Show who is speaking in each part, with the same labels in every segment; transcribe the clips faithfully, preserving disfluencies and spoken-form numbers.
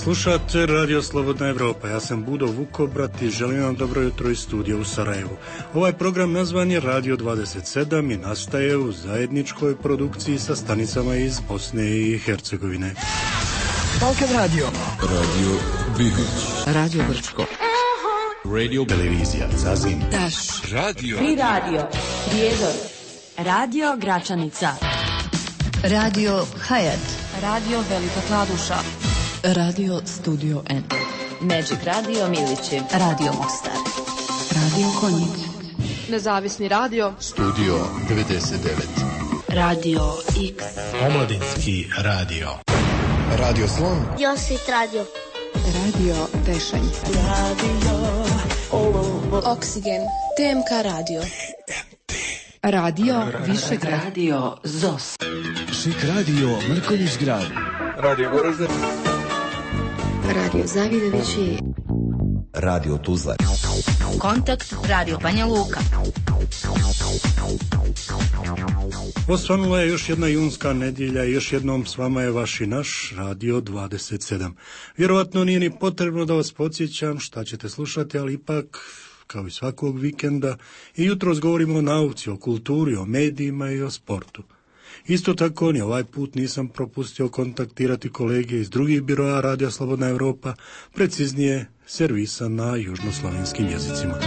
Speaker 1: Slušate Radio Slobodna Evropa, ja sam Budo Vukobrat i želim vam dobro jutro iz studija u Sarajevu. Ovaj program nazvan je Radio dvadeset sedam i nastaje u zajedničkoj produkciji sa stanicama iz Bosne i Hercegovine.
Speaker 2: Balkan Radio,
Speaker 3: Radio Bihoć,
Speaker 2: Radio Brčko,
Speaker 3: Radio Televizija Zazim,
Speaker 2: Daš,
Speaker 3: Radio
Speaker 4: Tri Radio, Prijedor, Radio Gračanica,
Speaker 5: Radio Hayat,
Speaker 4: Radio Velika Kladuša,
Speaker 5: Radio Studio N,
Speaker 4: Magic Radio Milići,
Speaker 5: Radio Mostar, Radio Konjic,
Speaker 6: Nezavisni radio,
Speaker 3: Studio devedeset devet,
Speaker 5: Radio X,
Speaker 7: Omladinski radio,
Speaker 3: Radio Slon,
Speaker 8: Josit Radio,
Speaker 5: Radio Tešanj,
Speaker 8: Radio
Speaker 6: Oksigen, T M K radio,
Speaker 5: Radio Višegrad,
Speaker 4: Radio Zos,
Speaker 7: Šik radio Mrkonjić grad,
Speaker 3: Radio Goražde,
Speaker 6: Radio Zavidovići,
Speaker 3: Radio Tuzla,
Speaker 5: Kontakt Radio Banja Luka.
Speaker 1: Osvanula je još jedna junska nedjelja i još jednom s vama je vaš i naš Radio dvadeset sedam. Vjerovatno nije ni potrebno da vas podsjećam šta ćete slušati, ali ipak, kao i svakog vikenda, i jutros govorimo o nauci, o kulturi, o medijima i o sportu. Isto tako, ni ovaj put nisam propustio kontaktirati kolege iz drugih biroa Radija Slobodna Evropa, preciznije servisa na južnoslovenskim jezicima.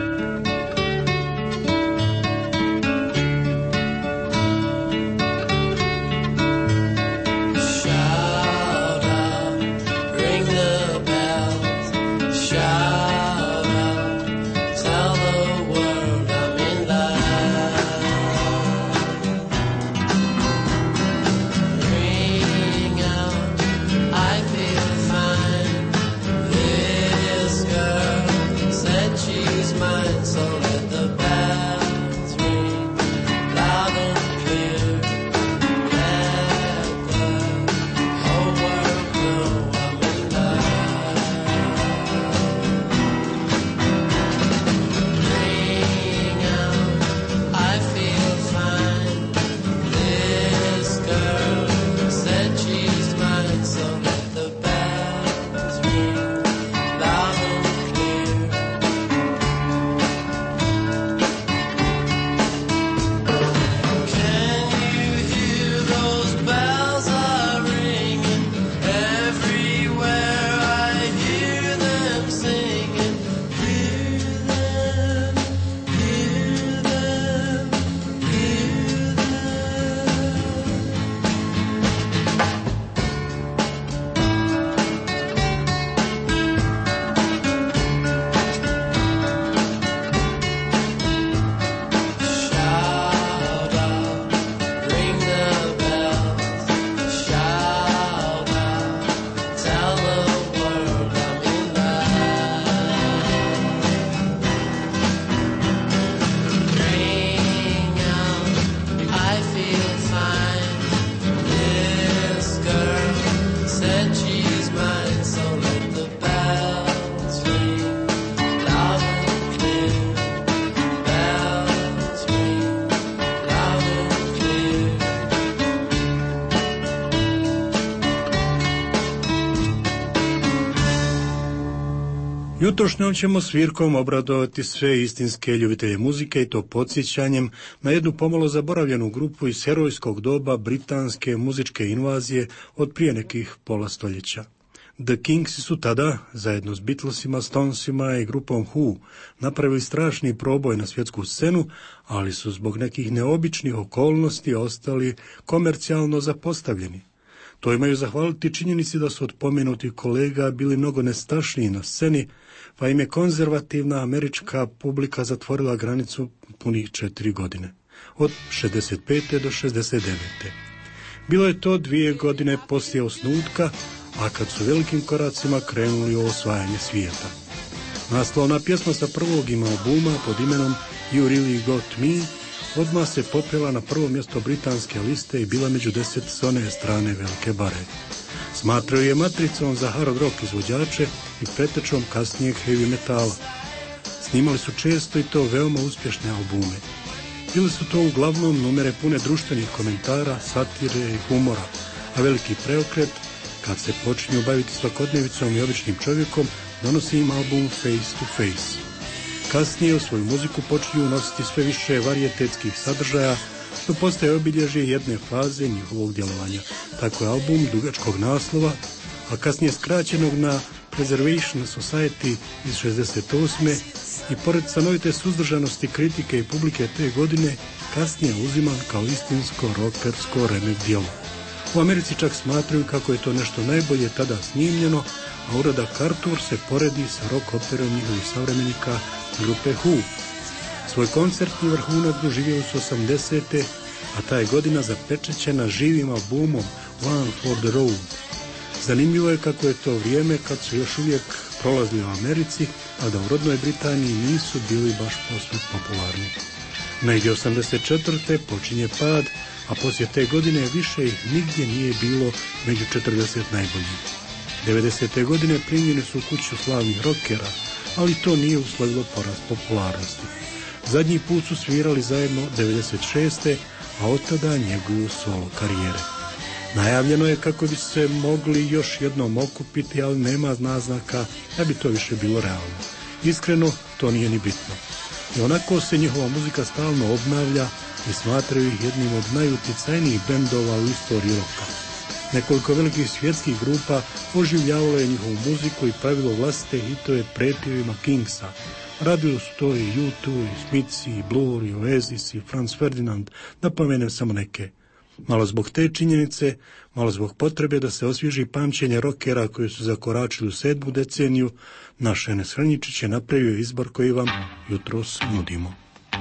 Speaker 1: Jutrošnjom ćemo svirkom obradovati sve istinske ljubitelje muzike i to podsjećanjem na jednu pomalo zaboravljenu grupu iz herojskog doba britanske muzičke invazije od prije nekih pola stoljeća. The Kingsi su tada, zajedno s Beatlesima, Stonesima i grupom Who, napravili strašni proboj na svjetsku scenu, ali su zbog nekih neobičnih okolnosti ostali komercijalno zapostavljeni. To imaju zahvaliti činjenici da su od pomenutih kolega bili mnogo nestašniji na sceni, pa im je konzervativna američka publika zatvorila granicu punih četiri godine, od šezdeset pete do šezdeset devete. Bilo je to dvije godine poslije osnutka, a kad su velikim koracima krenuli u osvajanje svijeta. Naslovna pjesma sa prvog ima albuma pod imenom You Really Got Me odmah se popela na prvo mjesto britanske liste i bila među deset s one strane velike bare. Smatraju je matricom za hard rock izvođače i pretečom kasnijeg heavy metala. Snimali su često i to veoma uspješne albume. Bili su to uglavnom numere pune društvenih komentara, satire i humora, a veliki preokret kad se počinju baviti svakodnevicom i običnim čovjekom, donosi im album Face to Face. Kasnije u svoju muziku počinju nositi sve više varijetetskih sadržaja, što postaje obilježje jedne faze njihovog djelovanja. Tako je album dugačkog naslova, a kasnije skraćenog na Preservation Society iz šezdeset osme i pored stanovite suzdržanosti kritike i publike te godine, kasnije uziman kao istinsko rockersko remek djelo. U Americi čak smatraju kako je to nešto najbolje tada snimljeno, a uradak Arthur se poredi sa rock operom njihovih savremenika grupe Who. Svoj koncertni vrhunac doživjeli su osamdesete, a ta je godina zapečećena živim albumom One for the Road. Zanimljivo je kako je to vrijeme kad su još uvijek prolazili u Americi, a da u rodnoj Britaniji nisu bili baš posve popularni. Negdje osamdeset četvrte počinje pad, a poslije te godine više ih nigdje nije bilo među četrdeset najboljih. devedesete godine primljeni su u kuću slavnih rockera, ali to nije uslovilo porast popularnosti. Zadnji put su svirali zajedno devedeset šeste, a od tada njeguju solo karijere. Najavljeno je kako bi se mogli još jednom okupiti, ali nema naznaka da bi to više bilo realno. Iskreno, to nije ni bitno. I onako se njihova muzika stalno obnavlja i smatraju ih jednim od najuticajnijih bendova u istoriji roka. Nekoliko velikih svjetskih grupa oživljavalo je njihovu muziku i pravilo vlastite hitove pretjevima Kingsa. Radili su to i U dva, i Smiths, i Blur, i Oasis, i Franz Ferdinand, da pomenem samo neke. Malo zbog te činjenice, malo zbog potrebe da se osvježi pamćenje rokera koji su zakoračili u sedmu deceniju, naš Enes Hrnjičić je napravio izbor koji vam jutros nudimo.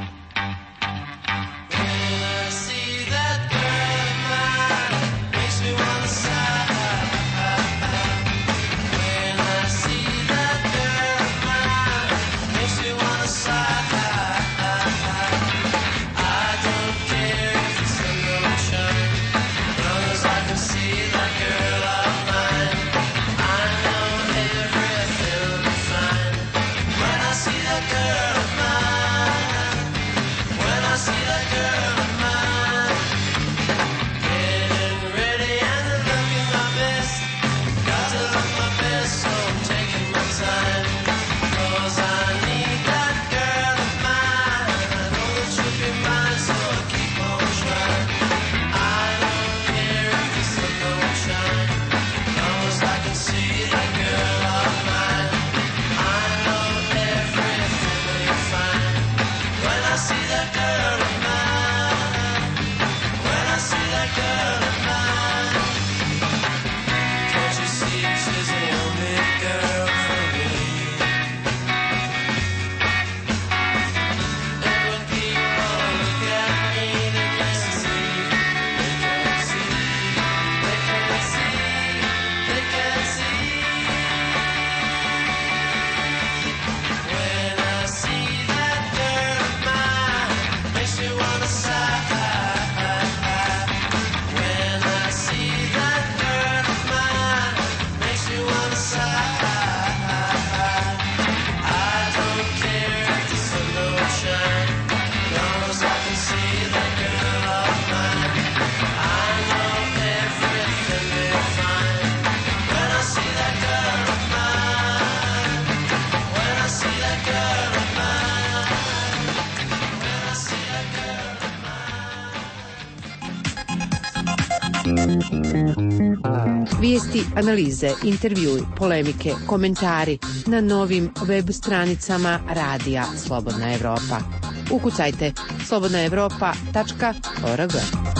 Speaker 9: Vijesti, analize, intervjui, polemike, komentari na novim web stranicama Radija Slobodna Evropa. Ukucajte slobodna evropa tačka org.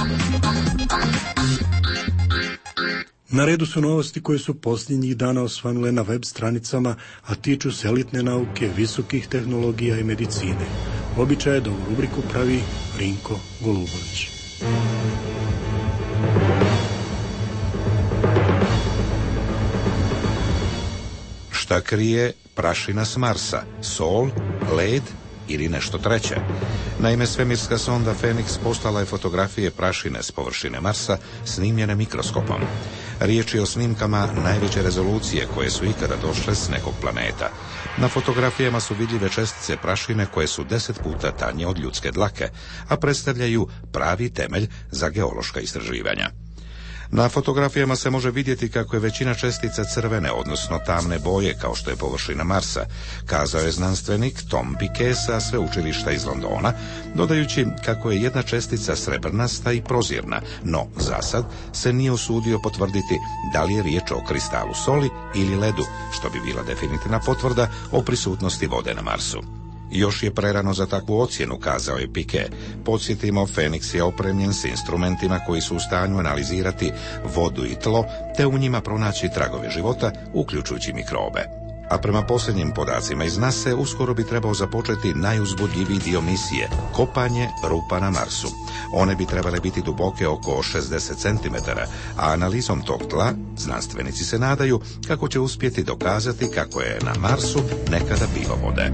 Speaker 1: Na redu su novosti koje su posljednjih dana osvanule na web stranicama, a tiču se elitne nauke, visokih tehnologija i medicine. Običaj je da ovu rubriku pravi Rinko Golubović.
Speaker 10: Šta krije prašina s Marsa, sol, led ili nešto treće? Naime, svemirska sonda Fenix poslala je fotografije prašine s površine Marsa snimljene mikroskopom. Riječ je o snimkama najveće rezolucije koje su ikada došle s nekog planeta. Na fotografijama su vidljive čestice prašine koje su deset puta tanje od ljudske dlake, a predstavljaju pravi temelj za geološka istraživanja. Na fotografijama se može vidjeti kako je većina čestica crvene, odnosno tamne boje, kao što je površina Marsa, kazao je znanstvenik Tom Piquet sa sveučilišta iz Londona, dodajući kako je jedna čestica srebrnasta i prozirna, no zasad se nije usudio potvrditi da li je riječ o kristalu soli ili ledu, što bi bila definitivna potvrda o prisutnosti vode na Marsu. Još je prerano za takvu ocjenu, kazao je Piquet. Podsjetimo, Fenix je opremljen s instrumentima koji su u stanju analizirati vodu i tlo, te u njima pronaći tragove života, uključujući mikrobe. A prema posljednjim podacima iz nase, uskoro bi trebao započeti najuzbudljiviji dio misije, kopanje rupa na Marsu. One bi trebale biti duboke oko šezdeset centimetara, a analizom tog tla znanstvenici se nadaju kako će uspjeti dokazati kako je na Marsu nekada bilo vode.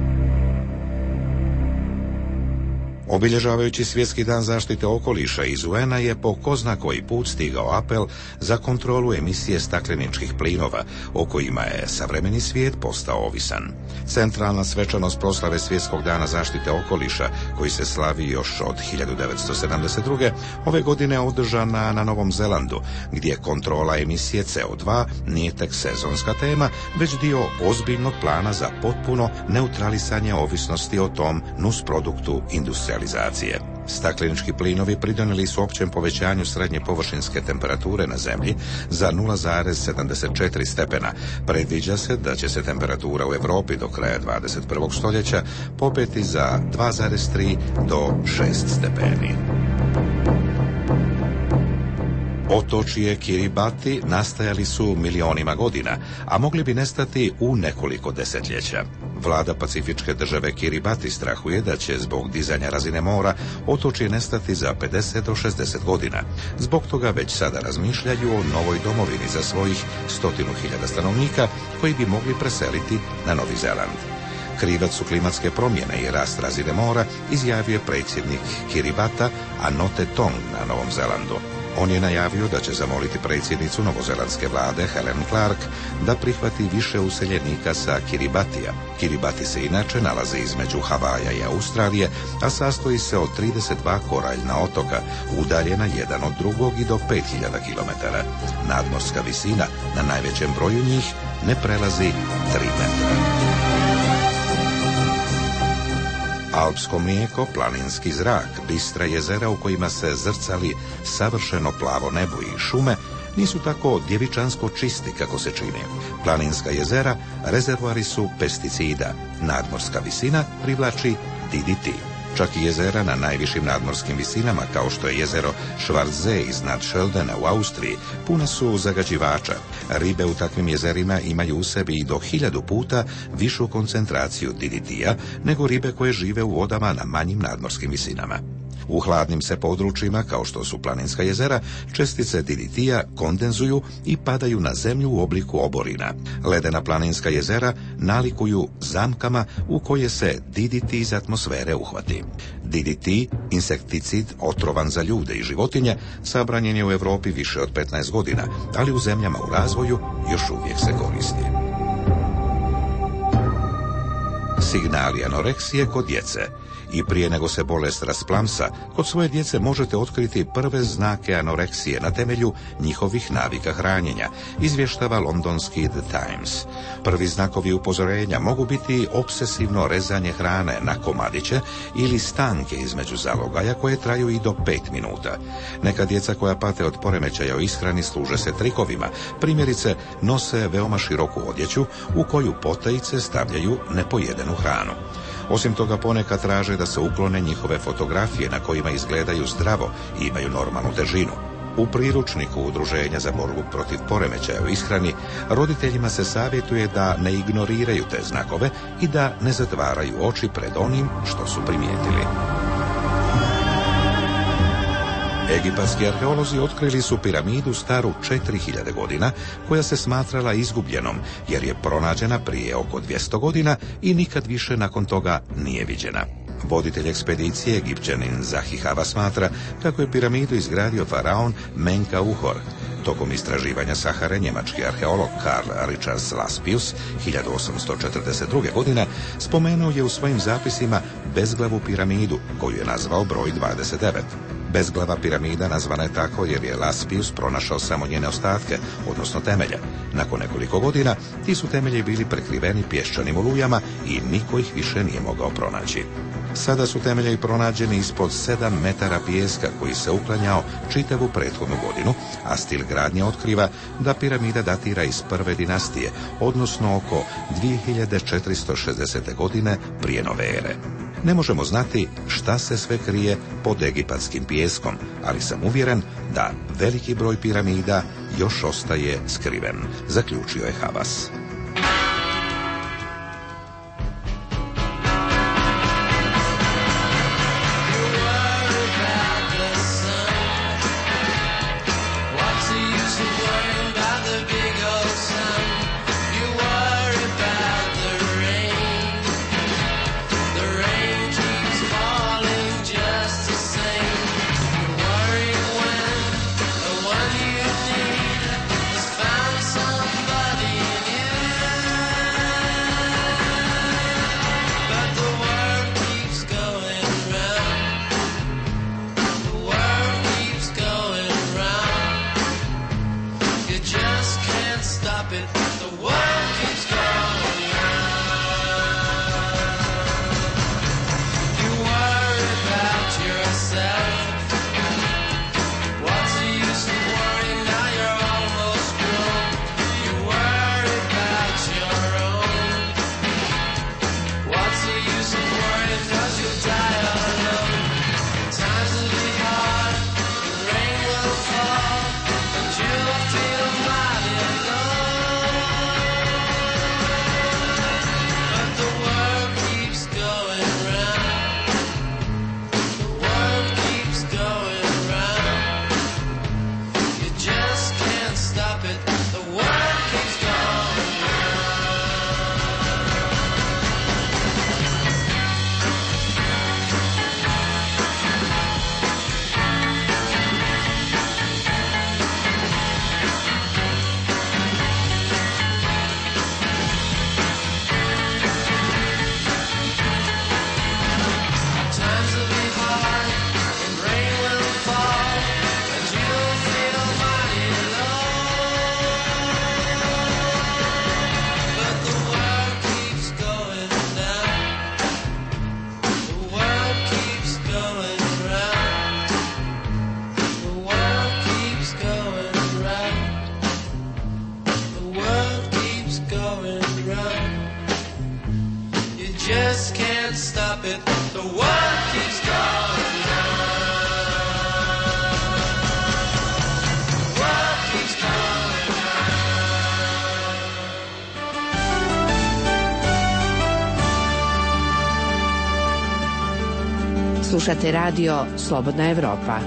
Speaker 10: Obilježavajući Svjetski dan zaštite okoliša iz U N-a je po ko zna koji put stigao apel za kontrolu emisije stakleničkih plinova, o kojima je savremeni svijet postao ovisan. Centralna svečanost proslave Svjetskog dana zaštite okoliša, koji se slavi još od hiljadu devetsto sedamdeset druge. ove godine održana na Novom Zelandu, gdje kontrola emisije C O dva nije tek sezonska tema, već dio ozbiljnog plana za potpuno neutralisanje ovisnosti o tom nusproduktu industrije. Staklenički plinovi pridonijeli su općem povećanju srednje površinske temperature na Zemlji za nula zarez sedamdeset četiri stepena. Predviđa se da će se temperatura u Europi do kraja dvadeset prvog stoljeća popeti za dva zarez tri do šest stepeni. Otočje Kiribati nastajali su milionima godina, a mogli bi nestati u nekoliko desetljeća. Vlada pacifičke države Kiribati strahuje da će zbog dizanja razine mora otočje nestati za pedeset do šezdeset godina. Zbog toga već sada razmišljaju o novoj domovini za svojih stotinu hiljada stanovnika koji bi mogli preseliti na Novi Zeland. Krivac su klimatske promjene i rast razine mora, izjavio je predsjednik Kiribata Anote Tong na Novom Zelandu. On je najavio da će zamoliti predsjednicu novozelandske vlade Helen Clark da prihvati više useljenika sa Kiribatija. Kiribati se inače nalaze između Havaja i Australije, a sastoji se od trideset dva koraljna otoka, udaljena jedan od drugog i do pet hiljada kilometara. Nadmorska visina na najvećem broju njih ne prelazi tri metra. Alpsko mlijeko, planinski zrak, bistra jezera u kojima se zrcali savršeno plavo nebo i šume nisu tako djevičansko čisti kako se čini. Planinska jezera rezervoari su pesticida, nadmorska visina privlači D D T. Čak i jezera na najvišim nadmorskim visinama, kao što je jezero Schwarzsee iznad Schöldena u Austriji, puna su zagađivača. Ribe u takvim jezerima imaju u sebi i do hiljadu puta višu koncentraciju D D T-a nego ribe koje žive u vodama na manjim nadmorskim visinama. U hladnim se područjima, kao što su planinska jezera, čestice D D T-a kondenzuju i padaju na zemlju u obliku oborina. Ledena planinska jezera nalikuju zamkama u koje se D D T iz atmosfere uhvati. D D T, insekticid otrovan za ljude i životinje, sabranjen je u Europi više od petnaest godina, ali u zemljama u razvoju još uvijek se koristi. Signali anoreksije kod djece. I prije nego se bolest rasplamsa, kod svoje djece možete otkriti prve znake anoreksije na temelju njihovih navika hranjenja, izvještava londonski The Times. Prvi znakovi upozorenja mogu biti obsesivno rezanje hrane na komadiće ili stanke između zalogaja koje traju i do pet minuta. Neka djeca koja pate od poremećaja u ishrani služe se trikovima, primjerice nose veoma široku odjeću u koju potajice stavljaju nepojedenu hranu. Osim toga ponekad traže da se uklone njihove fotografije na kojima izgledaju zdravo i imaju normalnu težinu. U priručniku Udruženja za borbu protiv poremećaja u ishrani roditeljima se savjetuje da ne ignoriraju te znakove i da ne zatvaraju oči pred onim što su primijetili. Egipatski arheolozi otkrili su piramidu staru četiri hiljade godina, koja se smatrala izgubljenom, jer je pronađena prije oko dvjesto godina i nikad više nakon toga nije viđena. Voditelj ekspedicije, Egipćanin Zahi Hawa, smatra kako je piramidu izgradio faraon Menka Uhor. Tokom istraživanja Sahare njemački arheolog Karl Richards Laspius hiljadu osamsto četrdeset druge. godine spomenuo je u svojim zapisima bezglavu piramidu, koju je nazvao broj dvadeset devet. Bezglava piramida nazvana je tako jer je Laspius pronašao samo njene ostatke, odnosno temelje. Nakon nekoliko godina ti su temelji bili prekriveni pješčanim olujama i niko ih više nije mogao pronaći. Sada su temelji pronađeni ispod sedam metara pijeska koji se uklanjao čitavu prethodnu godinu, a stil gradnje otkriva da piramida datira iz prve dinastije, odnosno oko dvije hiljade četiristo šezdesete. godine prije nove ere. Ne možemo znati šta se sve krije pod egipatskim pijeskom, ali sam uvjeren da veliki broj piramida još ostaje skriven, zaključio je Havas.
Speaker 9: Slušate radio Slobodna Evropa.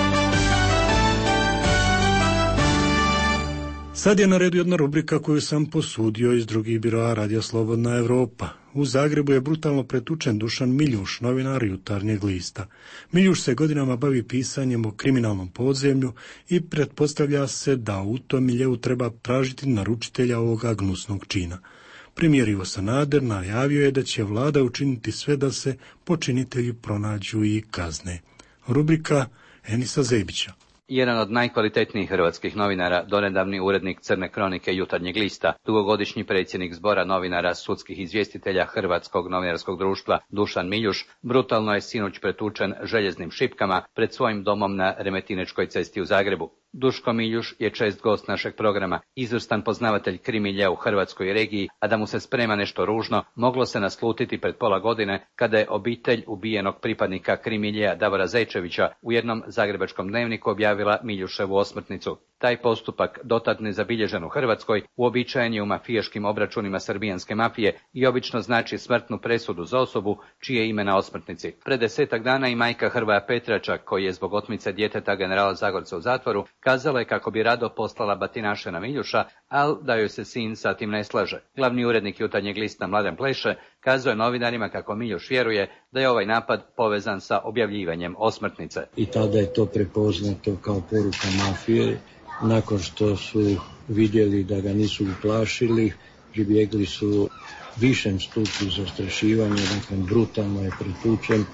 Speaker 1: Sad je na redu jedna rubrika koju sam posudio iz drugih biroa Radio Slobodna Evropa. U Zagrebu je brutalno pretučen Dušan Miljuš, novinar Jutarnjeg lista. Miljuš se godinama bavi pisanjem o kriminalnom podzemlju i pretpostavlja se da u tom miljeu treba tražiti naručitelja ovoga gnusnog čina. Premijer Ivo Sanader najavio je da će vlada učiniti sve da se počinitelji pronađu i kazne. Rubrika Enisa Zebića.
Speaker 11: Jedan od najkvalitetnijih hrvatskih novinara, donedavni urednik Crne kronike Jutarnjeg lista, dugogodišnji predsjednik zbora novinara sudskih izvjestitelja Hrvatskog novinarskog društva Dušan Miljuš, brutalno je sinoć pretučen željeznim šipkama pred svojim domom na Remetinečkoj cesti u Zagrebu. Duško Miljuš je čest gost našeg programa, izvrstan poznavatelj krimilja u Hrvatskoj regiji, a da mu se sprema nešto ružno, moglo se naslutiti pred pola godine kada je obitelj ubijenog pripadnika krimilja Davora Zečevića u jednom zagrebačkom dnevniku objavila Miljuševu osmrtnicu. Taj postupak, dotad nezabilježen u Hrvatskoj, uobičajen je u mafijaškim obračunima srbijanske mafije i obično znači smrtnu presudu za osobu čije ime na osmrtnici. Pred desetak dana i majka Hrvoja Petrača, koji je zbog otmice djeteta generala Zagorca u zatvoru, kazala je kako bi rado poslala batinaše na Miljuša, ali da joj se sin sa tim ne slaže. Glavni urednik Jutarnjeg lista Mladen Pleše kazao je novinarima kako Miljuš vjeruje da je ovaj napad povezan sa objavljivanjem osmrtnice.
Speaker 12: I tada je to prepoznato kao poruka mafije nakon što su vidjeli da ga nisu uplašili, pribjegli su višem stupnju zastrašivanja, dakle brutalno je pretučen,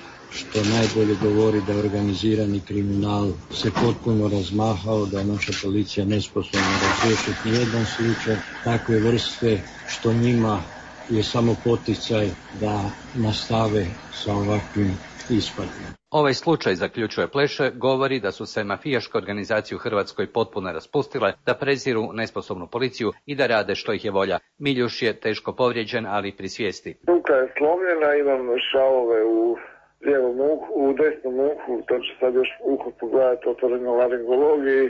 Speaker 12: što najbolje govori da organizirani kriminal se potpuno razmahao, da je naša policija nesposobna razriješiti nijedan slučaj takve vrste, što njima je samo poticaj da nastave sa ovakvim ispadima.
Speaker 11: Ovaj slučaj, zaključuje Pleše, govori da su se mafijaške organizacije u Hrvatskoj potpuno raspustile, da preziru nesposobnu policiju i da rade što ih je volja. Miljuš je teško povrijeđen, ali pri svijesti.
Speaker 13: Ruka je slomljena, imam šavove u lijevom uhu, u desnom uhu, to će sad još uho pogledati, otvoreno laringologiji,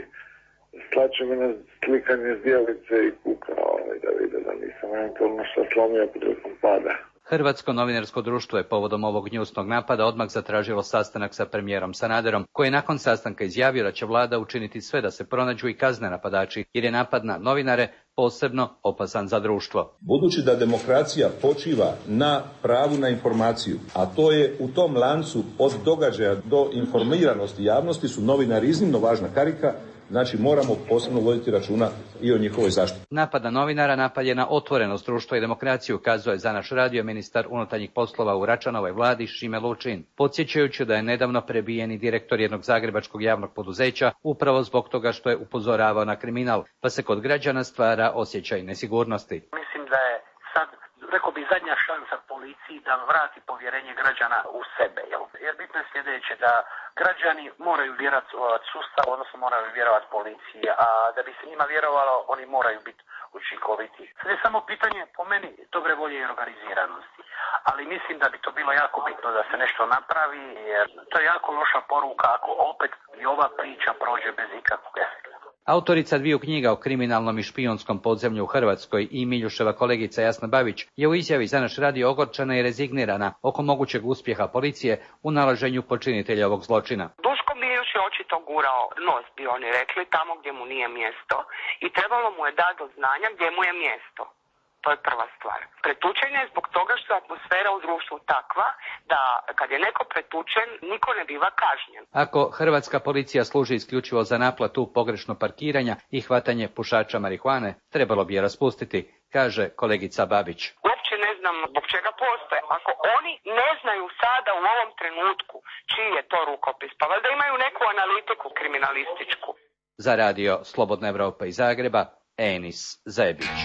Speaker 13: slače me na slikanje zdjelice i kuka, ovaj, da vide da nisam eventualno što slomio prilikom pada.
Speaker 11: Hrvatsko novinarsko društvo je povodom ovog gnjusnog napada odmah zatražilo sastanak sa premijerom Sanaderom, koji je nakon sastanka izjavio da će vlada učiniti sve da se pronađu i kazne napadači, jer je napad na novinare posebno opasan za društvo.
Speaker 14: Budući da demokracija počiva na pravu na informaciju, a to je u tom lancu od događaja do informiranosti javnosti, su novinari iznimno važna karika. Znači moramo posebno voditi računa i o njihovoj zaštiti.
Speaker 11: Napad na novinara napad je na otvorenost društva i demokraciju, kazuje za naš radio ministar unutarnjih poslova u Račanovoj vladi Šime Lučin, podsjećajući da je nedavno prebijeni direktor jednog zagrebačkog javnog poduzeća upravo zbog toga što je upozoravao na kriminal, pa se kod građana stvara osjećaj nesigurnosti.
Speaker 15: Mislim da je sad, rekao bi, zadnja šansa policiji da vrati povjerenje građana u sebe, jel? Jer bitno je sljedeće, da građani moraju vjerovati sustav, odnosno moraju vjerovati policiji, a da bi se njima vjerovalo, oni moraju biti učinkoviti. Sad je samo pitanje, po meni, dobre volje i organiziranosti. Ali mislim da bi to bilo jako bitno da se nešto napravi, jer to je jako loša poruka ako opet i ova priča prođe bez ikakvog efekta.
Speaker 11: Autorica dviju knjiga o kriminalnom i špijunskom podzemlju u Hrvatskoj i Miljuševa kolegica Jasna Babić je u izjavi za naš radio ogorčana i rezignirana oko mogućeg uspjeha policije u nalaženju počinitelja ovog zločina.
Speaker 16: Duško Miljuš je očito gurao nos, bi oni rekli, tamo gdje mu nije mjesto i trebalo mu je dati do znanja gdje mu je mjesto. To je prva stvar. Pretučen je zbog toga što je atmosfera u društvu takva da kad je neko pretučen, niko ne biva kažnjen.
Speaker 11: Ako hrvatska policija služi isključivo za naplatu pogrešno parkiranja i hvatanje pušača marihuane, trebalo bi je raspustiti, kaže kolegica Babić.
Speaker 16: Uopće ne znam zbog čega postoje. Ako oni ne znaju sada u ovom trenutku čiji je to rukopis, pa valjda imaju neku analitiku kriminalističku.
Speaker 11: Za radio Slobodna Evropa iz Zagreba, Enis Zebić.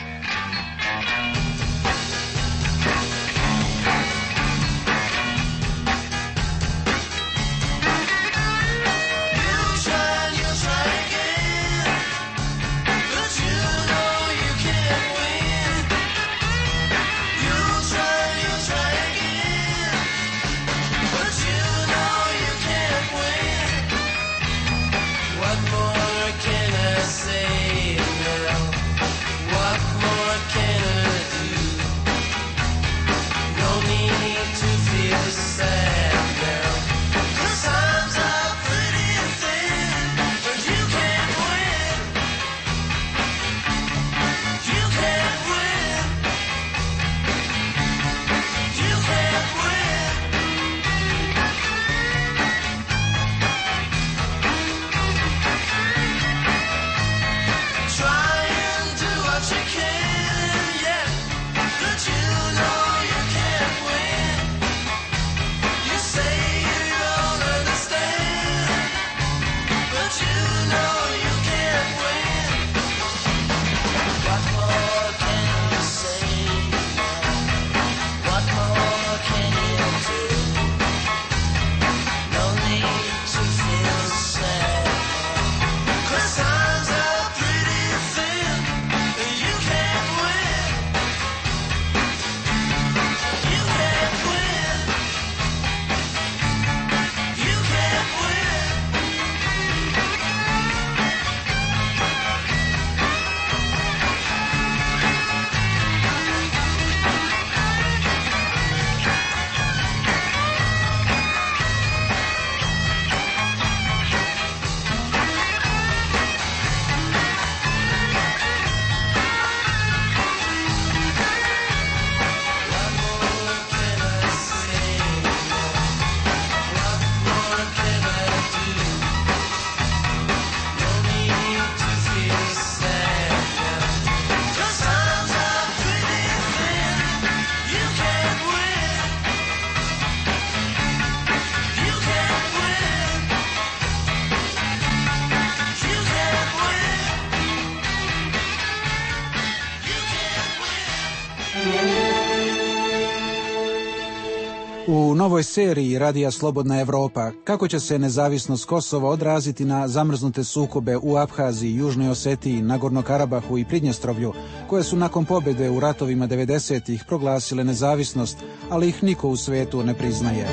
Speaker 17: What more can I say, girl? What more U novoj seriji Radija Slobodna Evropa kako će se nezavisnost Kosova odraziti na zamrznute sukobe u Abhaziji, Južnoj Osetiji, Nagorno Karabahu i Pridnjestrovlju, koje su nakon pobjede u ratovima devedesetih proglasile nezavisnost, ali ih niko u svetu ne priznaje.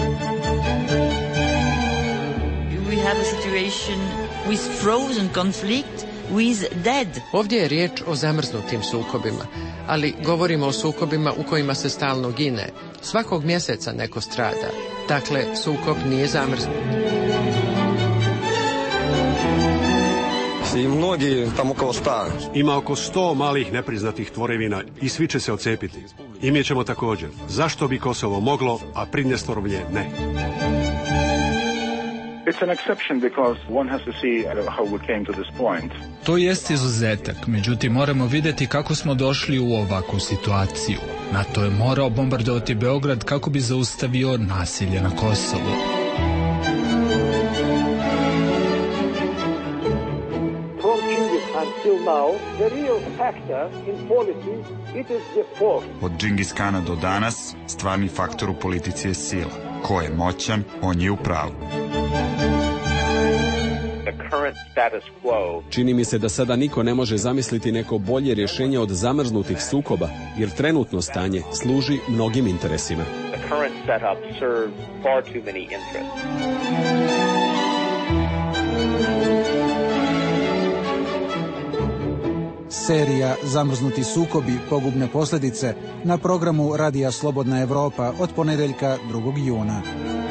Speaker 18: We have a situation with frozen conflict with dead.
Speaker 19: Ovdje je riječ o zamrznutim sukobima, ali govorimo o sukobima u kojima se stalno gine. Svakog mjeseca neko strada. Dakle, sukob nije zamrznut.
Speaker 20: I mnogi tamo oko sto.
Speaker 21: Ima oko sto malih nepriznatih tvorevina i svi će se odcepiti. I mi ćemo također. Zašto bi Kosovo moglo, a Pridnjestrovlje ne?
Speaker 22: It's an exception because one has to see how we came to this point.
Speaker 23: To jest izuzetak, međutim moramo vidjeti kako smo došli u ovakvu situaciju. NATO je morao bombardovati Beograd kako bi zaustavio nasilje na Kosovu.
Speaker 24: From Genghis until now, the real factor in policy, it is the force.
Speaker 25: Od Džingis Kana do danas, stvarni faktor u politici je sila. Ko je moćan, on je u pravu.
Speaker 26: Čini mi se da sada niko ne može zamisliti neko bolje rješenje od zamrznutih sukoba, jer trenutno stanje služi mnogim interesima.
Speaker 17: Serija Zamrznuti sukobi, pogubne posljedice na programu Radija Slobodna Evropa od ponedjeljka drugog juna.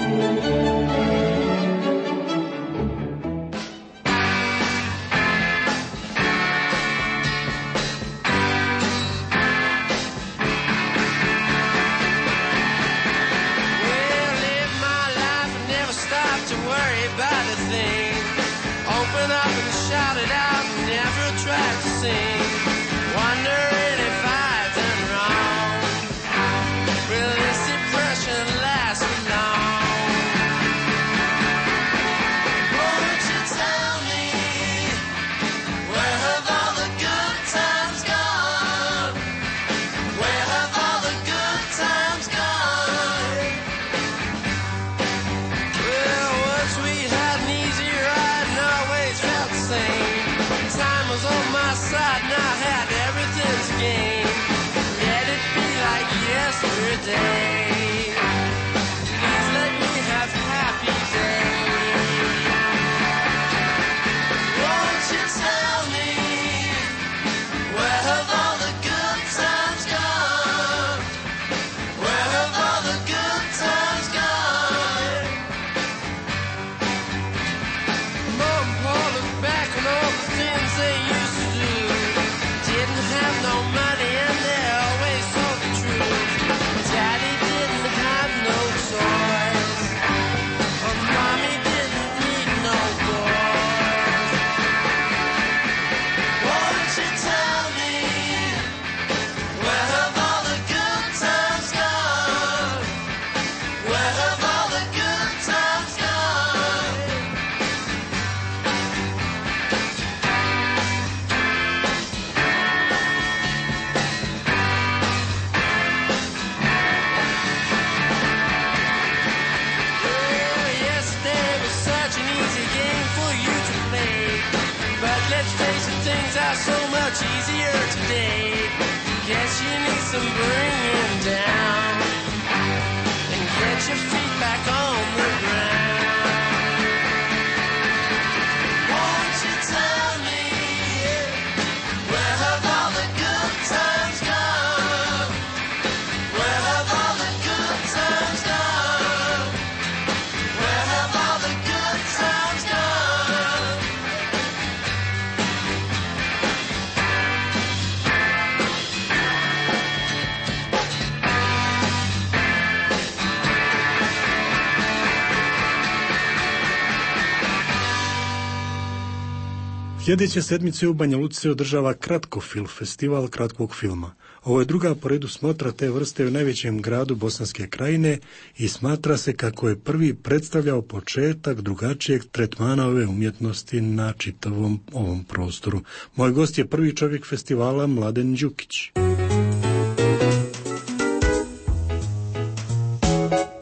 Speaker 1: Sljedeće sedmice u Banja Luci se održava Kratkofilm, festival kratkog filma. Ovo je druga po redu smotra te vrste u najvećem gradu Bosanske krajine i smatra se kako je prvi predstavljao početak drugačijeg tretmana ove umjetnosti na čitavom ovom prostoru. Moj gost je prvi čovjek festivala, Mladen Đukić.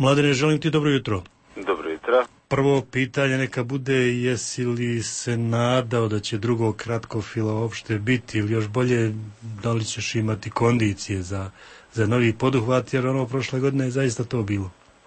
Speaker 1: Mladene, želim ti dobro jutro.
Speaker 2: Dobro jutro.
Speaker 1: Prvo pitanje neka bude, jesi li se nadao da će drugog kratkofila uopšte biti, ili još bolje, da li ćeš imati kondicije za, za novi poduhvat, jer ono prošle godine je zaista to bilo.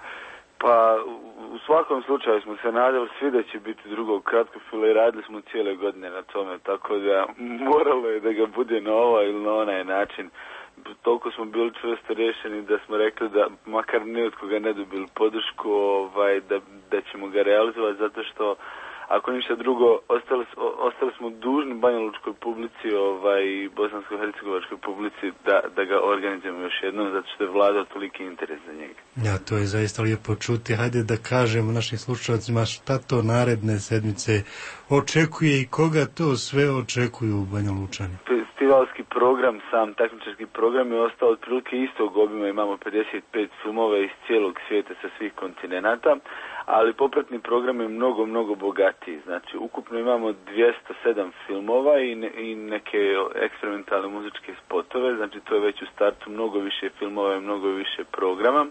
Speaker 2: Pa u svakom slučaju smo se nadali svi da će biti drugog kratkofila i radili smo cijele godine na tome, tako da moralo je da ga bude na ovaj ili na onaj način. Toliko smo bili čvrsto rješeni da smo rekli da makar ni od koga ne dobili podršku, ovaj, da, da ćemo ga realizovati, zato što ako ništa drugo, ostali, ostali smo dužni banjalučkoj publici ovaj, i bosansko-hercegovačkoj publici da, da ga organizujemo još jednom, zato što je vlada toliki interes za njega.
Speaker 1: Ja, to je zaista lijepo čuti. Hajde da kažemo našim slušalcima šta to naredne sedmice očekuje i koga to sve očekuju Banjalučani.
Speaker 2: Festivalski program, sam takmičarski program je ostao otprilike istog obima, imamo pedeset pet filmova iz cijelog svijeta sa svih kontinenata, ali popratni program je mnogo, mnogo bogatiji. Znači, ukupno imamo dvjesto sedam filmova i, ne, i neke eksperimentalne muzičke spotove, znači to je već u startu mnogo više filmova i mnogo više programa.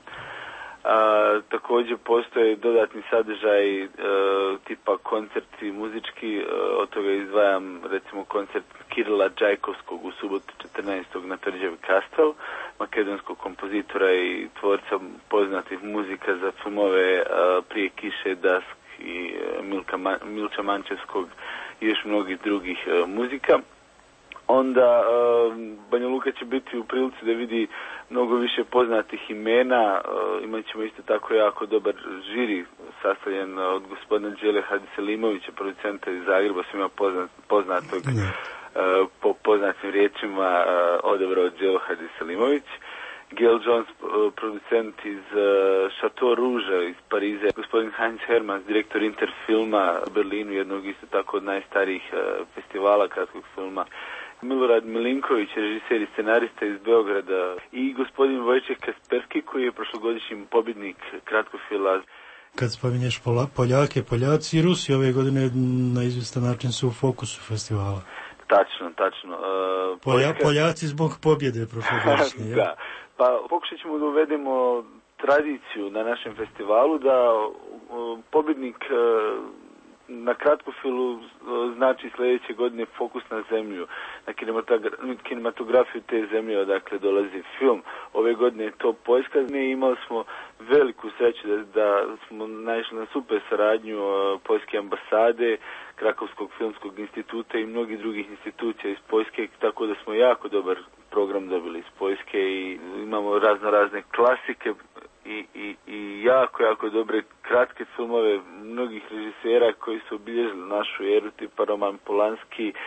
Speaker 2: A, također postoje dodatni sadržaj e, tipa koncerti muzički, e, od toga izdvajam recimo koncert Kirila Đajkovskog u subotu četrnaestog na Tvrđavi Kastel, makedonskog kompozitora i tvorca poznatih muzika za filmove e, Prije kiše, Dask i e, Milka Ma, Milča Mančevskog i još mnogih drugih e, muzika. Onda uh, Banja Luka će biti u prilici da vidi mnogo više poznatih imena, uh, imat ćemo isto tako jako dobar žiri sastavljen od gospodina Đele Hadiselimovića, producenta iz Zagreba, svima poznat, poznatog uh, po poznatim riječima uh, odabrao Đelo Hadiselimović. Gail Jones, uh, producent iz uh, Chateau Rouge iz Pariza, gospodin Heinz Hermans, direktor Interfilma u Berlinu, jednog isto tako od najstarijih uh, festivala kratkog filma. Milorad Milinković, režiser i scenarista iz Beograda, i gospodin Vojček Kasperski, koji je prošlogodišnji pobjednik kratkofila.
Speaker 1: Kad spominješ Poljake, Poljaci i Rusi ove godine na izvjestan način su u fokusu festivala.
Speaker 2: Tačno, tačno. Uh,
Speaker 1: Polja, Poljska... Poljaci zbog pobjede prošlogodišnje.
Speaker 2: Da, pa pokušat ćemo da uvedemo tradiciju na našem festivalu, da uh, pobjednik uh, na kratkofilu znači sljedeće godine fokus na zemlju, na kinematografiju te zemlje odakle dolazi film. Ove godine je to Poljska i imali smo veliku sreću da, da smo naišli na super saradnju Poljske ambasade, Krakovskog filmskog instituta i mnogih drugih institucija iz Poljske, tako da smo jako dobar program dobili iz Poljske i imamo razno razne klasike i, i, i jako, jako dobre kratke filmove mnogih režisera koji su obilježili našu eru, tipa Roman Polanski, e,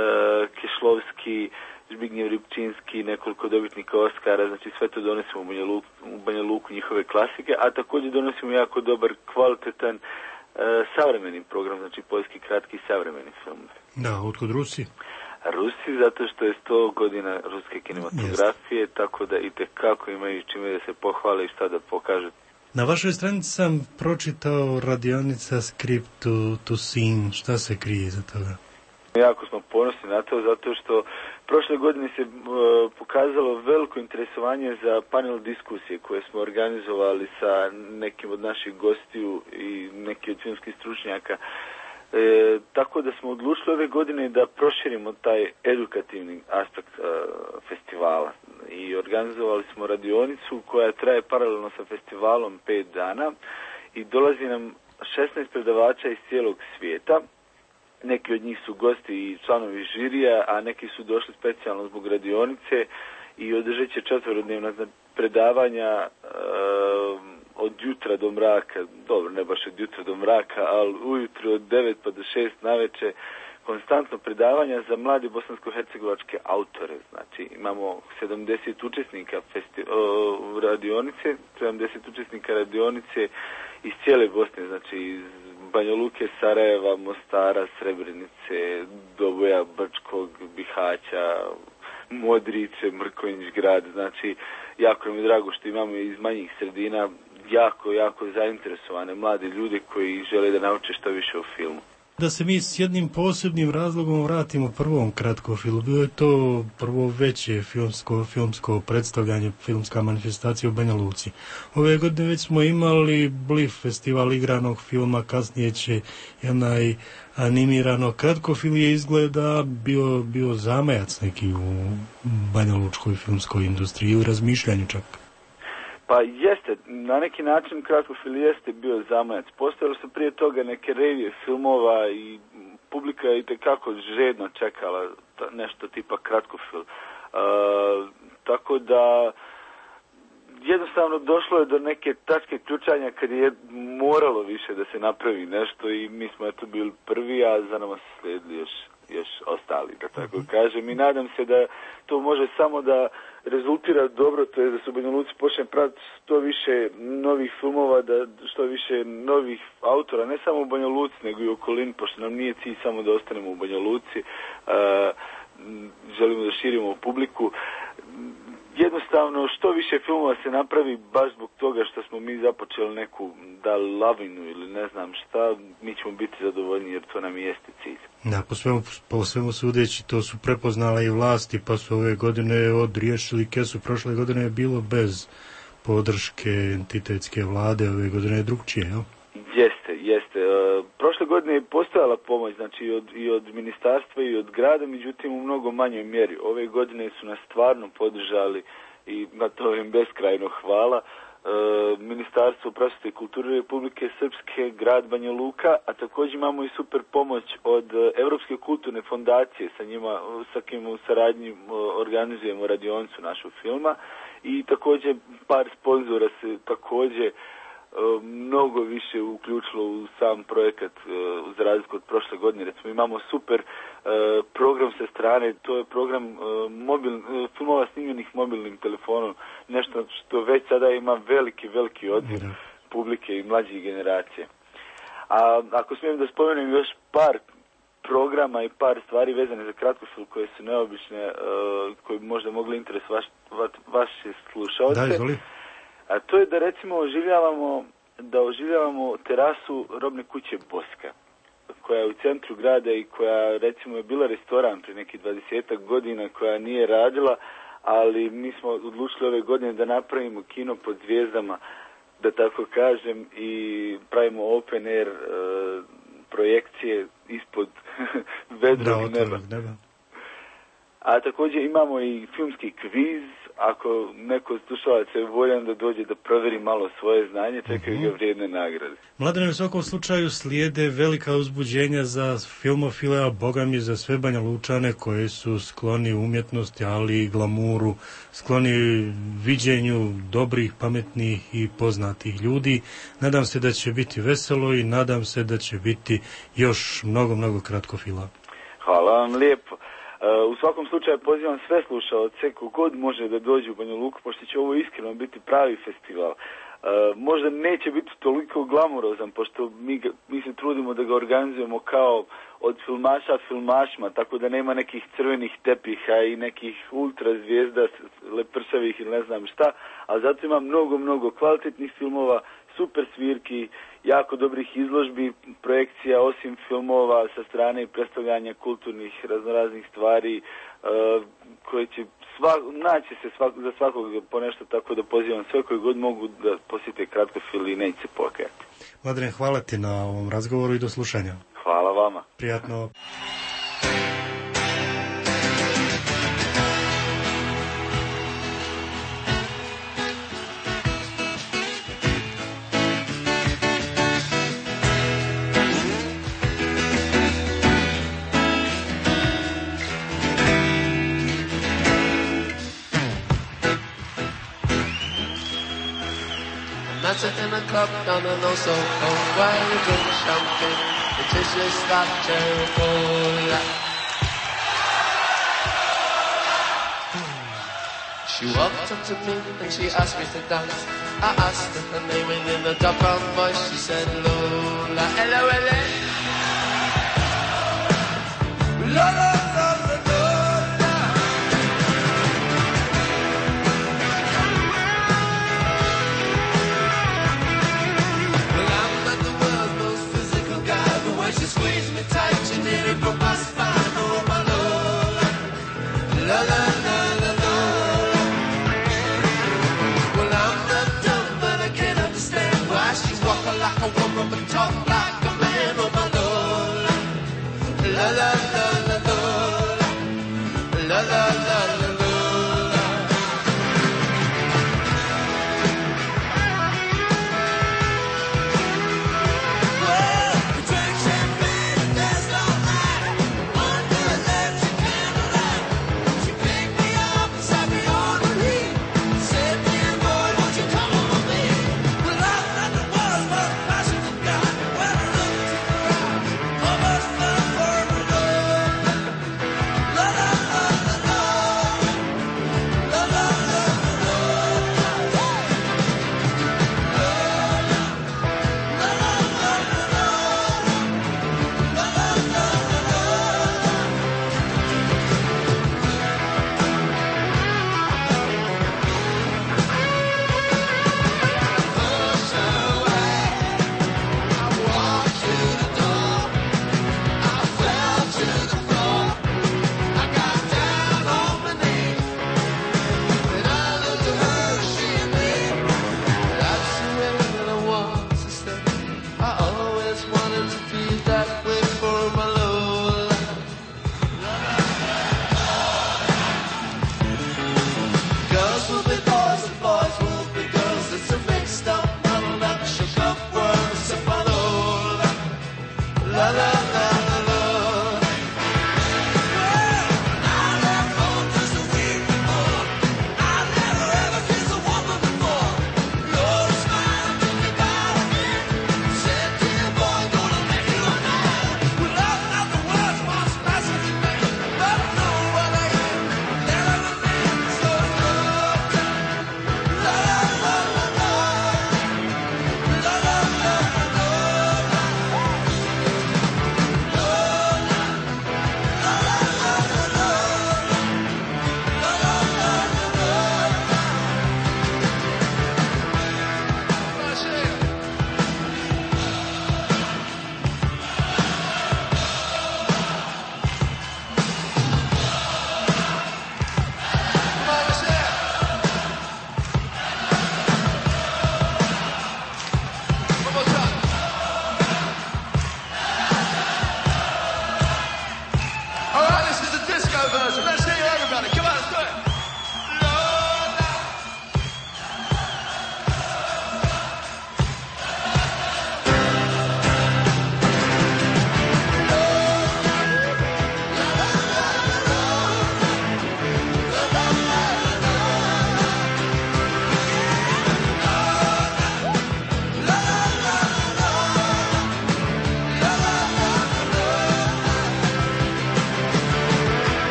Speaker 2: Kešlovski, Zbignjev Ripčinski, nekoliko dobitnika Oskara, znači sve to donosimo u Banja Luku, u Banja Luku njihove klasike, a također donosimo jako dobar, kvalitetan e, savremeni program, znači poljski kratki savremeni film.
Speaker 1: Da, otkud Rusi?
Speaker 2: Rusi, zato što je sto godina ruske kinematografije, Jest. Tako da i tekako imaju čime da se pohvale i šta da pokažu.
Speaker 1: Na vašoj stranici sam pročitao radionica Script to, to Scene. Šta se krije za toga?
Speaker 2: Jako smo ponosni na to, zato što prošle godine se uh, pokazalo veliko interesovanje za panel diskusije koje smo organizovali sa nekim od naših gostiju i neki od filmskih stručnjaka. E, tako da smo odlučili ove godine da proširimo taj edukativni aspekt e, festivala i organizovali smo radionicu koja traje paralelno sa festivalom pet dana i dolazi nam šesnaest predavača iz cijelog svijeta. Neki od njih su gosti i članovi žirija, a neki su došli specijalno zbog radionice i održat će četverodnevna predavanja e, od jutra do mraka, dobro, ne baš od jutra do mraka, ali ujutro od devet pa do šest naveče, konstantno predavanja za mlade bosansko-hercegovačke autore. Znači, imamo sedamdeset učesnika festi, o, radionice, sedamdeset učesnika radionice iz cijele Bosne, znači iz Banja Luke, Sarajeva, Mostara, Srebrenice, Doboja, Brčkog, Bihaća, Modrice, Mrkonjić grad. Znači, jako mi je drago što imamo iz manjih sredina jako, jako zainteresovane mlade ljude koji žele da nauče što više o filmu.
Speaker 1: Da se mi s jednim posebnim razlogom vratimo prvom kratkofilu. Bilo je to prvo veće filmsko, filmsko predstavljanje, filmska manifestacija u Banja Luci. Ove godine već smo imali Blif, festival igranog filma, kasnije će onaj animirano kratkofil je izgleda bio, bio zamajac neki u Banja Lučkoj filmskoj industriji ili razmišljanju čak.
Speaker 2: Pa jeste, na neki način kratkofil jeste bio zamajac. Postojalo su prije toga neke revije filmova i publika je itekako žedno čekala nešto tipa kratkofil. Uh, tako da jednostavno došlo je do neke tačke ključanja kad je moralo više da se napravi nešto i mi smo eto bili prvi, a za nama se slijedili još, još ostali, da tako kažem. I nadam se da to može samo da rezultira dobro, to je da se u Banja Luci počne pratiti što više novih filmova, da što više novih autora, ne samo u Banja Luci, nego i u okolini, pošto nam nije cilj samo da ostanemo u Banja Luci, uh, želimo da širimo publiku. Jednostavno, što više filmova se napravi baš zbog toga što smo mi započeli neku da lavinu ili ne znam šta, mi ćemo biti zadovoljni jer to nam i jeste cilj.
Speaker 1: Da, po svemu, po svemu sudeći to su prepoznale i vlasti, pa su ove godine odriješili kesu. Prošle godine je bilo bez podrške entitetske vlade, ove godine je drugčije, jel?
Speaker 2: Jeste, jeste. E, prošle godine je postojala pomoć, znači i od, i od ministarstva i od grada, međutim u mnogo manjoj mjeri. Ove godine su nas stvarno podržali i na to im beskrajno hvala. E, Ministarstvo prosvjete i kulture Republike Srpske, grad Banja Luka, a također imamo i super pomoć od Evropske kulturne fondacije, sa njima, sa kim u saradnji organizujemo radionicu našog filma i također par sponzora se također mnogo više uključilo u sam projekat za razliku od prošle godine. Recimo imamo super program sa strane, to je program mobil, filmova snimljenih mobilnim telefonom, nešto što već sada ima veliki, veliki odziv publike i mlađih generacije. A ako smijem da spomenem još par programa i par stvari vezane za kratkofilm koje su neobične, koje bi možda mogli interesovati vaše slušalce.
Speaker 1: Da, izvoli.
Speaker 2: A to je da recimo oživljavamo, da oživljavamo terasu robne kuće Boska, koja je u centru grada i koja recimo je bila restoran prije nekih dvadesetak godina, koja nije radila, ali mi smo odlučili ove godine da napravimo kino pod zvijezdama, da tako kažem, i pravimo open air uh, projekcije ispod vedrog neba. neba. A također imamo i filmski kviz, ako neko od slušalaca je voljan da dođe da proveri malo svoje znanje, čekaju ga vrijedne nagrade.
Speaker 1: Mladene, u svakom slučaju slijede velika uzbuđenja za filmofile, a boga mi za sve Banja Lučane koji su skloni umjetnosti, ali i glamuru, skloni viđenju dobrih, pametnih i poznatih ljudi. Nadam se da će biti veselo i nadam se da će biti još mnogo, mnogo kratkofila.
Speaker 2: Hvala vam lijepo. Uh, u svakom slučaju pozivam sve slušalce kogod može da dođe u Banja Luku, pošto će ovo iskreno biti pravi festival. Uh, možda neće biti toliko glamurozan, pošto mi, mi se trudimo da ga organizujemo kao od filmaša filmašima, tako da nema nekih crvenih tepiha i nekih ultra zvijezda lepršavih ili ne znam šta, a zato ima mnogo, mnogo kvalitetnih filmova, super svirki, jako dobrih izložbi, projekcija osim filmova sa strane i predstavljanja kulturnih raznoraznih stvari uh, koje će svak, naći se svak, za svakog po nešto, tako da pozivam sve koji god mogu da posjete kratkofil i neće se pokajati.
Speaker 1: Mladen, hvala ti na ovom razgovoru i do slušanja.
Speaker 2: Hvala vama.
Speaker 1: Prijatno.
Speaker 3: Sit in a club down in Osoko while we drink champagne, the tissues start Cola. She walked up to me and she asked me to dance. I asked her her name and in a dark brown voice she said Lola. L O L A. Lola, Lola, Lola. Well, I'm not the world's most physical guy, but when she squeezed me tight,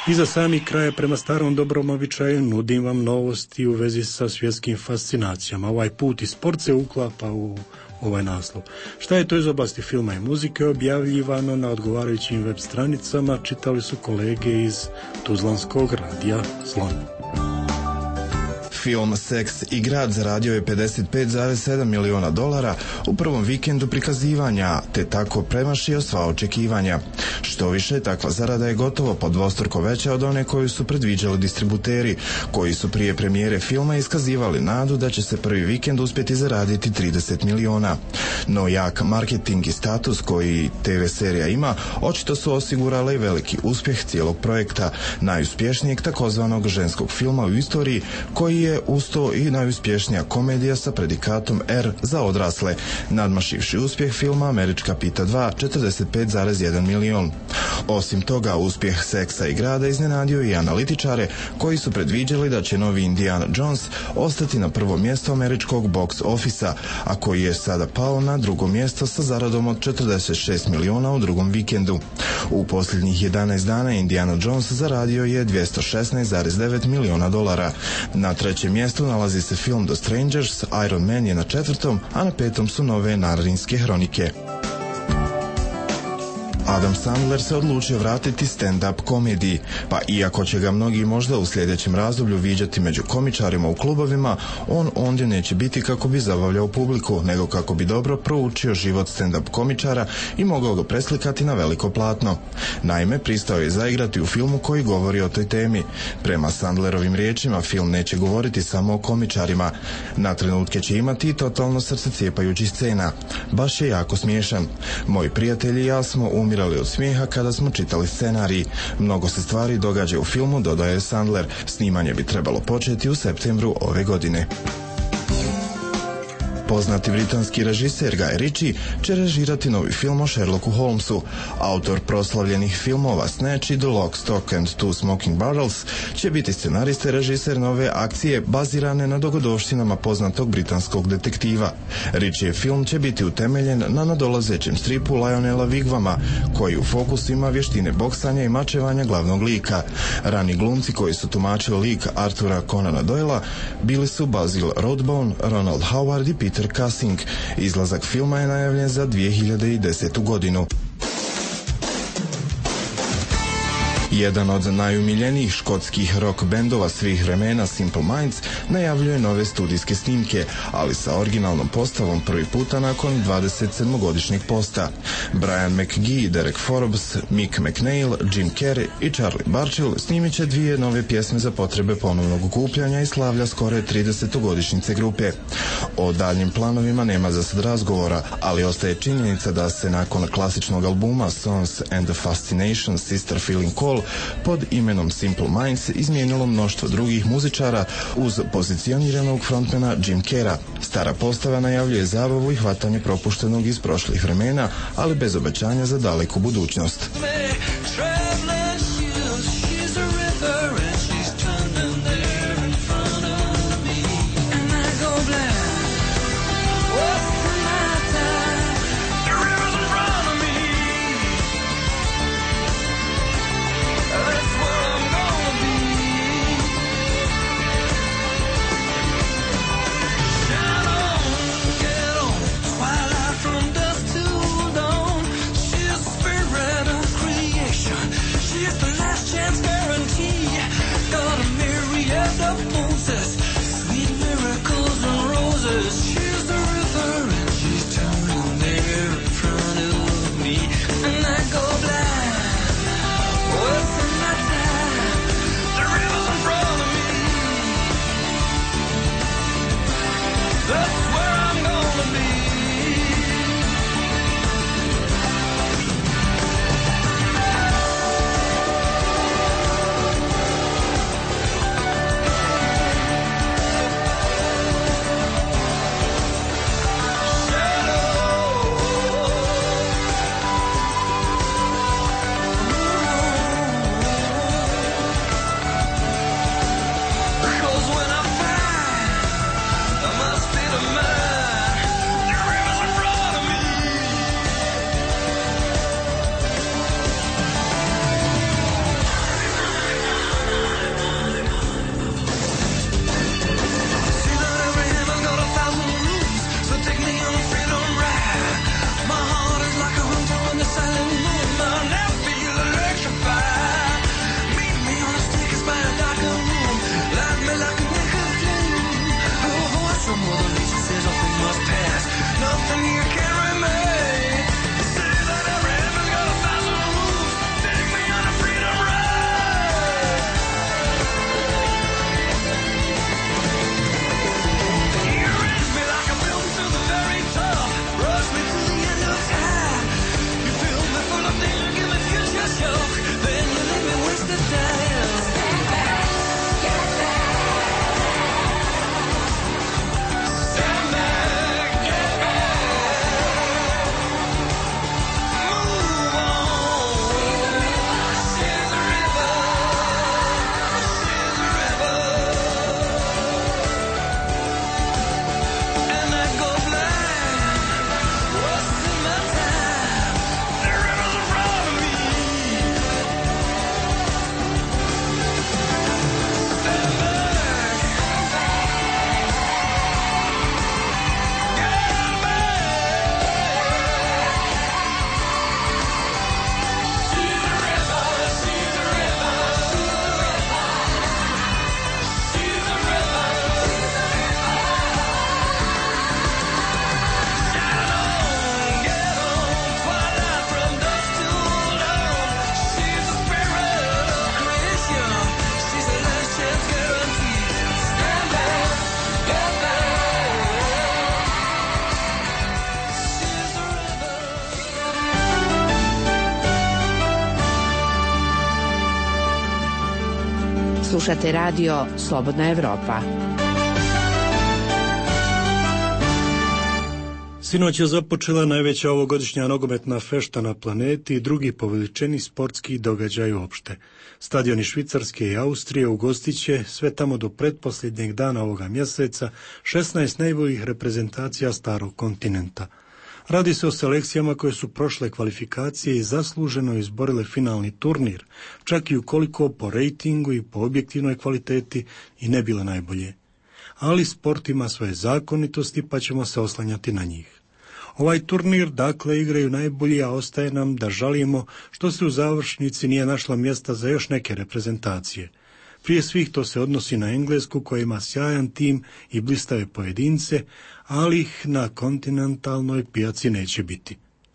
Speaker 1: I za sami kraj, prema starom dobrom običaju, nudim vam novosti u vezi sa svjetskim fascinacijama. Ovaj put i sport se uklapa u ovaj naslov. Šta je to iz oblasti filma i muzike objavljivano na odgovarajućim web stranicama, čitali su kolege iz Tuzlanskog radija Slon.
Speaker 4: Film Seks i grad zaradio je pedeset pet zarez sedam miliona dolara u prvom vikendu prikazivanja, te tako premašio sva očekivanja. Što više, takva zarada je gotovo podvostruko veća od one koju su predviđali distributeri, koji su prije premijere filma iskazivali nadu da će se prvi vikend uspjeti zaraditi trideset miliona. No jak marketing i status koji te ve serija ima, očito su osigurale i veliki uspjeh cijelog projekta, najuspješnijeg takozvanog ženskog filma u istoriji, koji je usto i najuspješnija komedija sa predikatom R za odrasle, nadmašivši uspjeh filma Američka Pita dva, četrdeset pet zarez jedan milion. Osim toga, uspjeh Seksa i grada iznenadio i analitičare koji su predviđali da će novi Indiana Jones ostati na prvo mjesto američkog box office-a, a koji je sada pao na drugo mjesto sa zaradom od četrdeset šest miliona u drugom vikendu. U posljednjih jedanaest dana Indiana Jones zaradio je dvjesto šesnaest zarez devet miliona dolara. Na trećem mjestu nalazi se film The Strangers, Iron Man je na četvrtom, a na petom su nove Narnijske hronike. Adam Sandler se odlučio vratiti stand-up komediji, pa iako će ga mnogi možda u sljedećem razdoblju viđati među komičarima u klubovima, on ondje neće biti kako bi zabavljao publiku, nego kako bi dobro proučio život stand-up komičara i mogao ga preslikati na veliko platno. Naime, pristao je zaigrati u filmu koji govori o toj temi. Prema Sandlerovim riječima, film neće govoriti samo o komičarima. Na trenutke će imati i totalno srcecijepajući scena. Baš je jako smiješan. Moji prijatelji i ja smo umirali od smijeha kada smo čitali scenarij. Mnogo se stvari događa u filmu, dodaje Sandler. Snimanje bi trebalo početi u septembru ove godine. Poznati britanski režiser Guy Ritchie će režirati novi film o Sherlocku Holmesu. Autor proslavljenih filmova Snatch i The Lock, Stock and Two Smoking Barrels će biti scenarist i režiser nove akcije bazirane na dogodovštinama poznatog britanskog detektiva. Ritchiev film će biti utemeljen na nadolazećem stripu Lionela Wigwama, koji u fokusu ima vještine boksanja i mačevanja glavnog lika. Rani glumci koji su tumačili lik Artura Conana Doyla bili su Basil Rathbone, Ronald Howard i Peter Cushing. Izlazak filma je najavljen za dvije hiljade desetu godinu. Jedan od najumiljenijih škotskih rock bendova svih vremena, Simple Minds, najavljuje nove studijske snimke, ali sa originalnom postavom prvi puta nakon dvadesetsedmogodišnjeg posta. Brian McGee, Derek Forbes, Mick McNeil, Jim Carrey i Charlie Barchill snimit će dvije nove pjesme za potrebe ponovnog okupljanja i slavlja skore tridesetogodišnjice grupe. O daljnjim planovima nema za sad razgovora, ali ostaje činjenica da se nakon klasičnog albuma Songs and the Fascination Sister Feeling Call pod imenom Simple Minds izmijenilo mnoštvo drugih muzičara uz pozicioniranog frontmana Jim Carreya. Stara postava najavljuje zabavu i hvatanje propuštenog iz prošlih vremena, ali bez obećanja za daleku budućnost.
Speaker 5: From dusk till dawn, she's spirit of creation. Slušate radio Slobodna Evropa.
Speaker 1: Sinoć je započela najveća ovogodišnja nogometna fešta na planeti i drugi po veličini sportski događaj uopšte. Stadioni Švicarske i Austrije ugostit će sve tamo do pretposljednjeg dana ovoga mjeseca šesnaest najboljih reprezentacija starog kontinenta. Radi se o selekcijama koje su prošle kvalifikacije i zasluženo izborile finalni turnir, čak i ukoliko po rejtingu i po objektivnoj kvaliteti i ne bile najbolje. Ali sport ima svoje zakonitosti pa ćemo se oslanjati na njih. Ovaj turnir dakle igraju najbolji, a ostaje nam da žalimo što se u završnici nije našla mjesta za još neke reprezentacije. Prije svih to se odnosi na Englesku koja ima sjajan tim i blistave pojedince, ali ih na kontinentalnoj pijaci neće biti.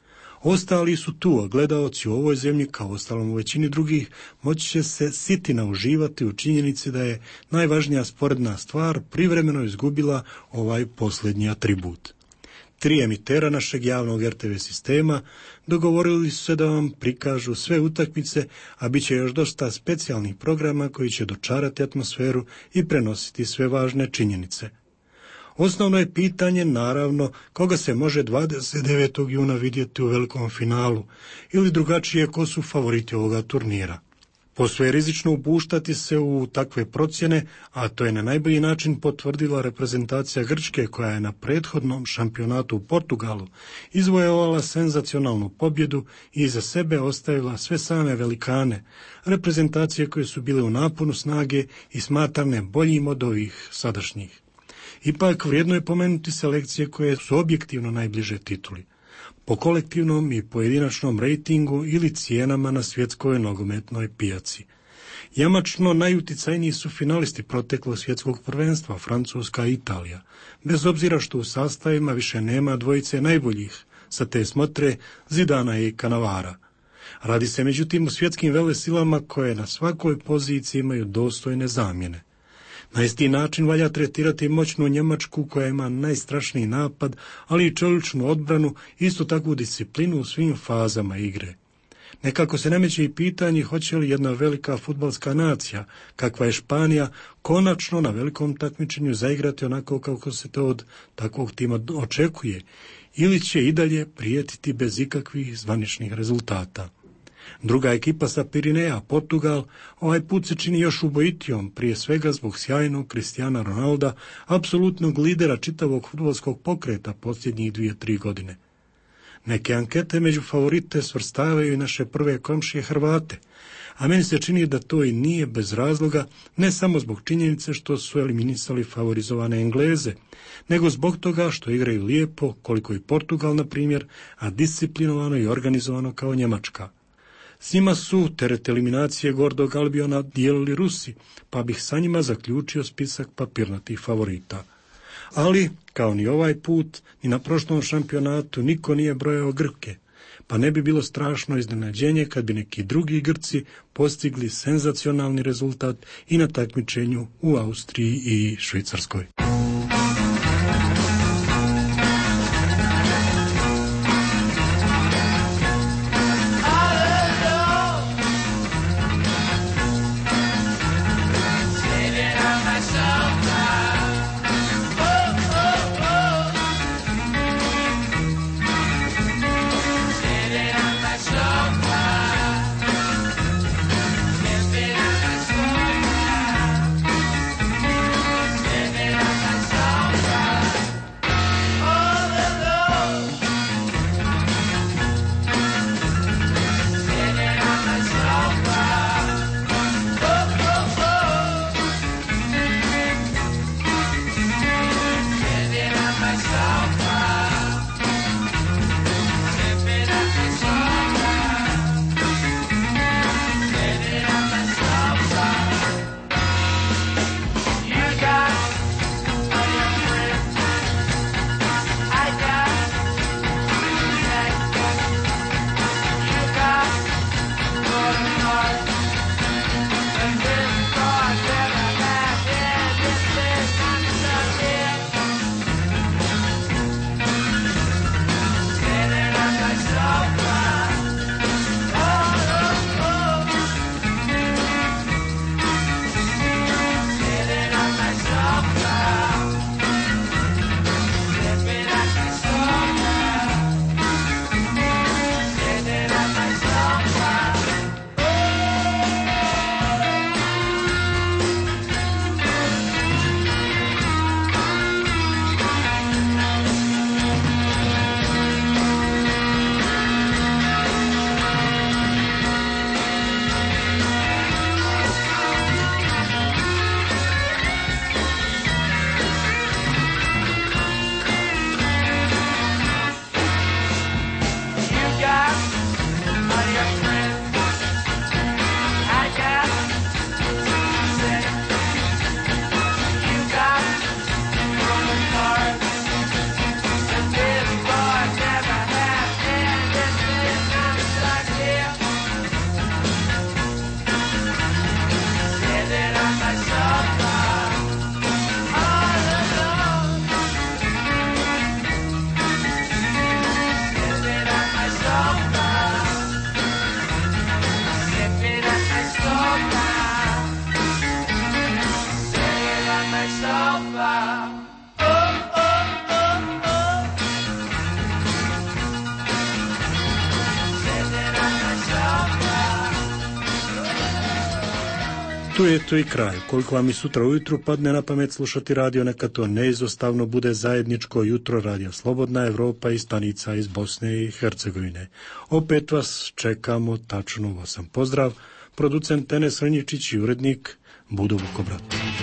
Speaker 1: Ostali su tu, a gledaoci u ovoj zemlji, kao ostalom u većini drugih, moći će se sitina uživati u činjenici da je najvažnija sporedna stvar privremeno izgubila ovaj posljednji atribut. Tri emitera našeg javnog er te ve sistema dogovorili su se da vam prikažu sve utakmice, a bit će još dosta specijalnih programa koji će dočarati atmosferu i prenositi sve važne činjenice. Osnovno je pitanje, naravno, koga se može dvadeset devetog juna vidjeti u velikom finalu, ili drugačije ko su favoriti ovoga turnira. Posve je rizično upuštati se u takve procjene, a to je na najbolji način potvrdila reprezentacija Grčke koja je na prethodnom šampionatu u Portugalu izvojevala senzacionalnu pobjedu i iza sebe ostavila sve same velikane, reprezentacije koje su bile u naponu snage i smatrane boljim od ovih sadašnjih. Ipak vrijedno je pomenuti selekcije koje su objektivno najbliže tituli, po kolektivnom i pojedinačnom rejtingu ili cijenama na svjetskoj nogometnoj pijaci. Jamačno najuticajniji su finalisti proteklog svjetskog prvenstva, Francuska i Italija, bez obzira što u sastavima više nema dvojice najboljih, sa te smotre Zidana i Cannavara. Radi se međutim o svjetskim velesilama koje na svakoj poziciji imaju dostojne zamjene. Na isti način valja tretirati moćnu Njemačku koja ima najstrašniji napad, ali i čeličnu odbranu, isto takvu disciplinu u svim fazama igre. Nekako se nameće i pitanje hoće li jedna velika fudbalska nacija, kakva je Španija, konačno na velikom takmičenju zaigrati onako kako se to od takvog tima očekuje, ili će i dalje prijetiti bez ikakvih zvaničnih rezultata. Druga ekipa sa Pirineja, Portugal, ovaj put se čini još ubojitijom, prije svega zbog sjajnog Cristiana Ronalda, apsolutnog lidera čitavog fudbalskog pokreta posljednjih dvije, tri godine. Neke ankete među favorite svrstavaju i naše prve komšije Hrvate, a meni se čini da to i nije bez razloga, ne samo zbog činjenice što su eliminisali favorizovane Engleze, nego zbog toga što igraju lijepo, koliko i Portugal, na primjer, a disciplinovano i organizovano kao Njemačka. S njima su teret eliminacije gordog Albiona dijelili Rusi, pa bih sa njima zaključio spisak papirnatih favorita. Ali, kao ni ovaj put, ni na prošlom šampionatu niko nije brojao Grke, pa ne bi bilo strašno iznenađenje kad bi neki drugi Grci postigli senzacionalni rezultat i na takmičenju u Austriji i Švicarskoj.
Speaker 3: Living on my
Speaker 1: Tu je to i kraj. Koliko vam i sutra ujutru padne na pamet slušati radio, neka to neizostavno bude zajedničko jutro Radio Slobodna Evropa i stanica iz Bosne i Hercegovine. Opet vas čekamo tačno u osam. Pozdrav, producent Enes Rnjičić i urednik Budo Vukobrat.